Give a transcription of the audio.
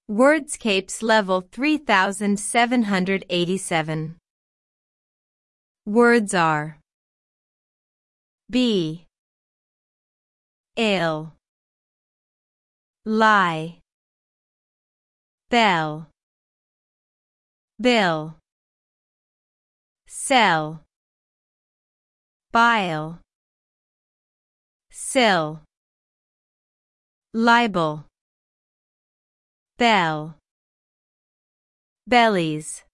Wordscapes level 3787. Words are be, ill, lie, bell, bill, sell, bile, sill, libel, bell, bellies.